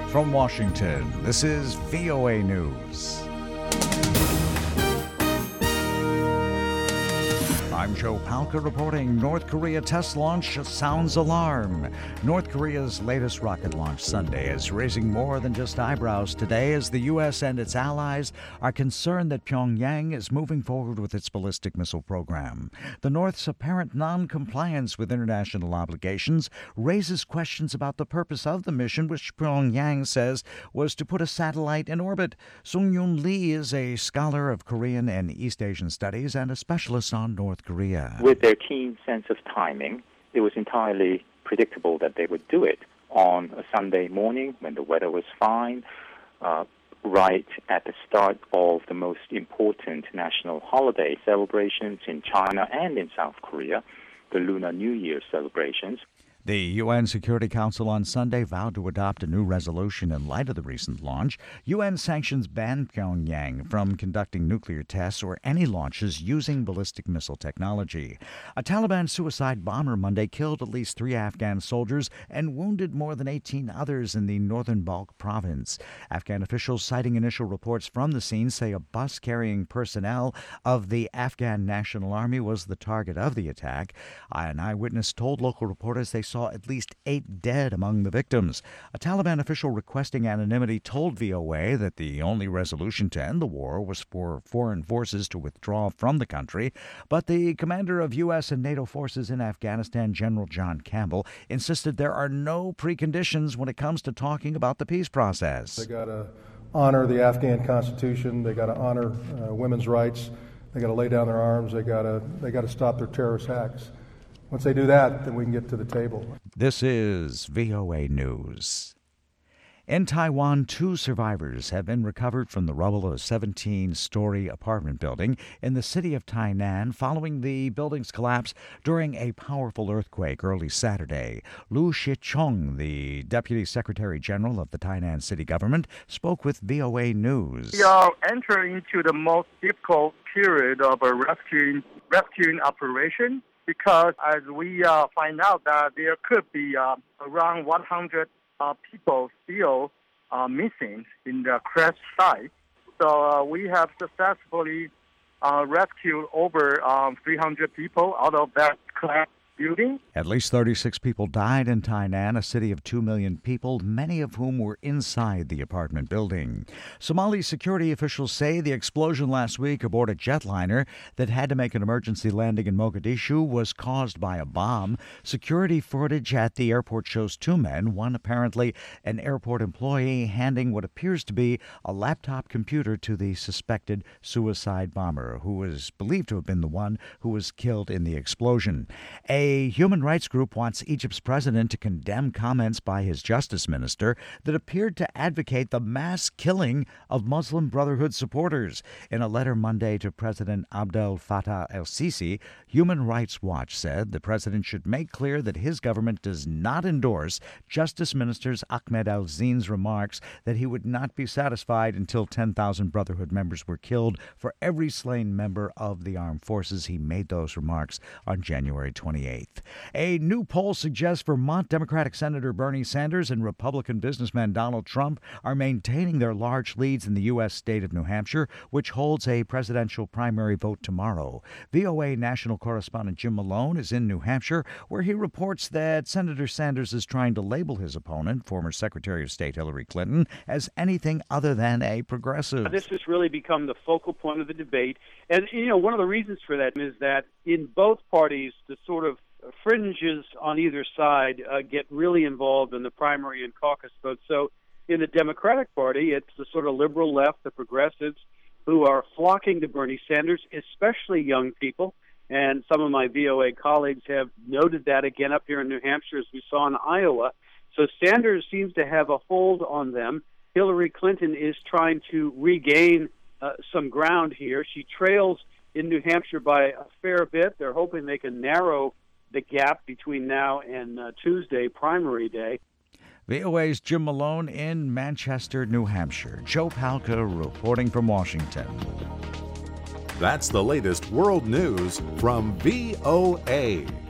From Washington, this is VOA News. I'm Joe Palca reporting North Korea test launch sounds alarm. North Korea's latest rocket launch Sunday is raising more than just eyebrows today as the U.S. and its allies are concerned that Pyongyang is moving forward with its ballistic missile program. The North's apparent non-compliance with international obligations raises questions about the purpose of the mission, which Pyongyang says was to put a satellite in orbit. Sung-Yoon Lee is a scholar of Korean and East Asian studies and a specialist on North Korea. With their keen sense of timing, it was entirely predictable that they would do it on a Sunday morning when the weather was fine, right at the start of the most important national holiday celebrations in China and in South Korea, the Lunar New Year celebrations. The UN Security Council on Sunday vowed to adopt a new resolution in light of the recent launch. UN sanctions ban Pyongyang from conducting nuclear tests or any launches using ballistic missile technology. A Taliban suicide bomber Monday killed at least 3 Afghan soldiers and wounded more than 18 others in the northern Balkh province. Afghan officials citing initial reports from the scene say a bus carrying personnel of the Afghan National Army was the target of the attack. An eyewitness told local reporters they saw at least 8 dead among the victims. A Taliban official requesting anonymity told VOA that the only resolution to end the war was for foreign forces to withdraw from the country, but the commander of U.S. and NATO forces in Afghanistan, General John Campbell, insisted there are no preconditions when it comes to talking about the peace process. They got to honor the Afghan Constitution. They got to honor women's rights. They got to lay down their arms. They got to stop their terrorist acts. Once they do that, then we can get to the table. This is VOA News. In Taiwan, 2 survivors have been recovered from the rubble of a 17-story apartment building in the city of Tainan following the building's collapse during a powerful earthquake early Saturday. Lu Shichong, the Deputy Secretary General of the Tainan City Government, spoke with VOA News. We are entering into the most difficult period of a rescuing operation because as we find out that there could be around 100 people still missing in the crash site. So we have successfully rescued over 300 people out of that collapsed building. At least 36 people died in Tainan, a city of 2 million people, many of whom were inside the apartment building. Somali security officials say the explosion last week aboard a jetliner that had to make an emergency landing in Mogadishu was caused by a bomb. Security footage at the airport shows 2 men, one apparently an airport employee, handing what appears to be a laptop computer to the suspected suicide bomber, who is believed to have been the one who was killed in the explosion. A human rights group wants Egypt's president to condemn comments by his justice minister that appeared to advocate the mass killing of Muslim Brotherhood supporters. In a letter Monday to President Abdel Fattah el-Sisi, Human Rights Watch said the president should make clear that his government does not endorse Justice Minister Ahmed al-Zin's remarks that he would not be satisfied until 10,000 Brotherhood members were killed for every slain member of the armed forces. He made those remarks on January 28th. A new poll suggests Vermont Democratic Senator Bernie Sanders and Republican businessman Donald Trump are maintaining their large leads in the U.S. state of New Hampshire, which holds a presidential primary vote tomorrow. VOA national correspondent Jim Malone is in New Hampshire, where he reports that Senator Sanders is trying to label his opponent, former Secretary of State Hillary Clinton, as anything other than a progressive. This has really become the focal point of the debate. And, one of the reasons for that is that in both parties, the sort of fringes on either side get really involved in the primary and caucus votes. So in the Democratic Party, it's the sort of liberal left, the progressives, who are flocking to Bernie Sanders, especially young people. And some of my VOA colleagues have noted that again up here in New Hampshire, as we saw in Iowa. So Sanders seems to have a hold on them. Hillary Clinton is trying to regain some ground here. She trails in New Hampshire by a fair bit. They're hoping they can narrow the gap between now and Tuesday, primary day. VOA's Jim Malone in Manchester, New Hampshire. Joe Palca reporting from Washington. That's the latest world news from VOA.